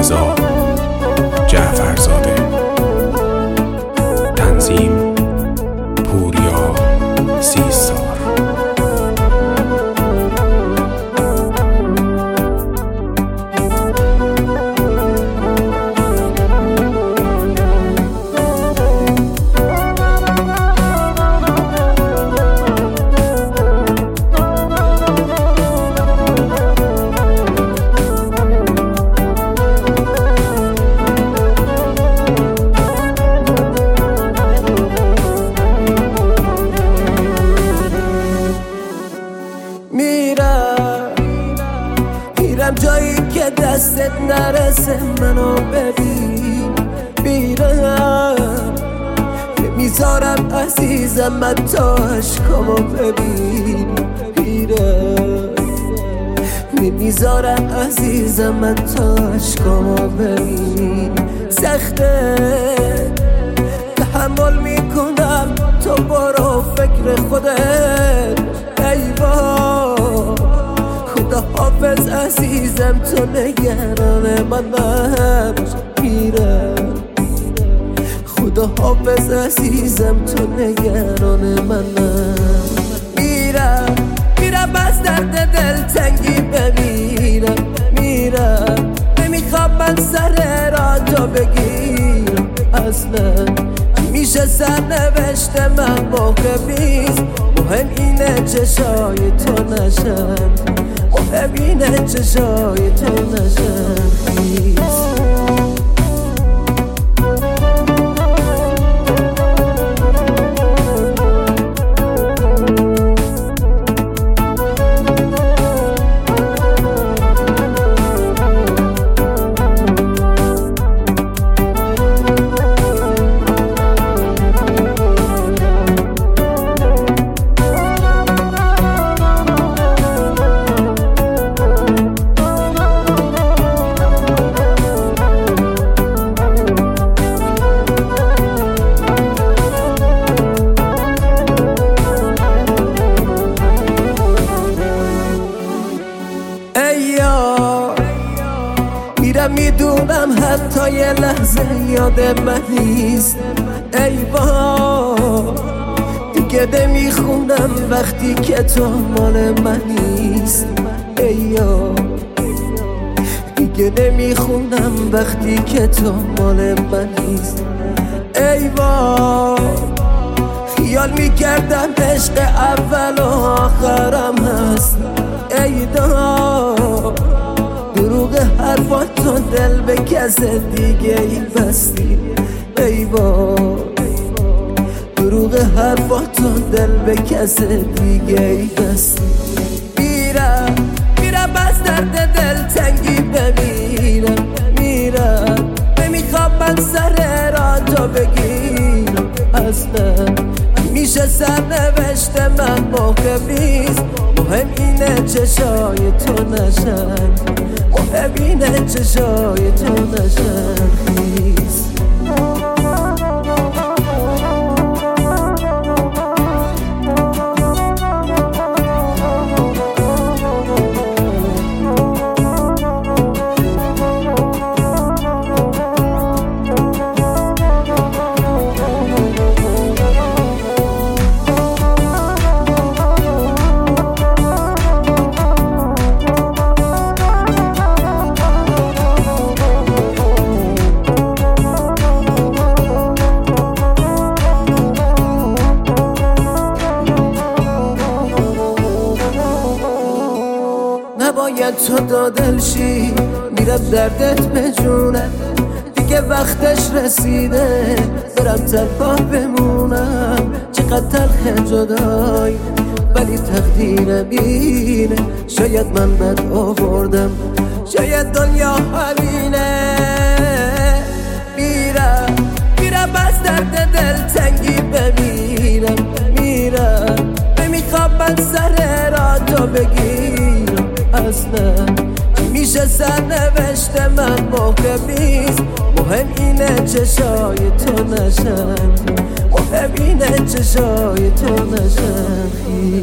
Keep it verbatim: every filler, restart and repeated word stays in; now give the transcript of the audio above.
رضا جعفرزاده. تنظیم پوریا سیستار. میرم جایی که دستت نرسه منو ببین. میرم میذارم عزیزم من تا عشقامو ببین. میرم میذارم عزیزم من تا عشقامو ببین. سخته تحمل میکنم تو برو فکر خودت. ای با خدا حافظ عزیزم تو نگران من نباش. میرم خدا حافظ عزیزم تو نگران من نباش. میرم میرم از درد دلتنگی بمیرم. میرم نمیخوام من سر را تو بگیرم. اصلا میشه سر نوشته من موقع بیست. مهم اینه چشای تو نشن. مهم اینه چشای تو نشن. میرم میدونم حتی یه لحظه یاد من نیست. ای با دیگه نمیخونم وقتی که تو مال من نیست. ای یا دیگه نمیخونم وقتی که تو مال من نیست. ای با خیال میکردم عشق اول و آخرم هست. ای دا دروغ حرفاتون دل به کس دیگه ای بستی. ای با دروغ حرفاتون دل به کس دیگه ای بستی. میرم میرم از درد دلتنگی بمیرم. میرم نمیخوام من سر را تو بگیرم. اصلا میشه سر نوشته من موقع بیست. مهم اینه چشای تو نشن. مهم اینه چشای تو نشن. نباید تو دادل شی. میرم دردت بجونم دیگه وقتش رسیده. برم تنها بمونم چقدر تلخ جدای ولی تقدیر بینه. شاید من بد آوردم شاید دنیا همینه. میرم میرم از درد دلتنگی بمیرم. میرم نمیخوام من سر را تو بگیرم. اصلا میشه سر نوشته من موقع بیست. مهم اینه چشای تو نشن. مهم اینه چشای تو نشن.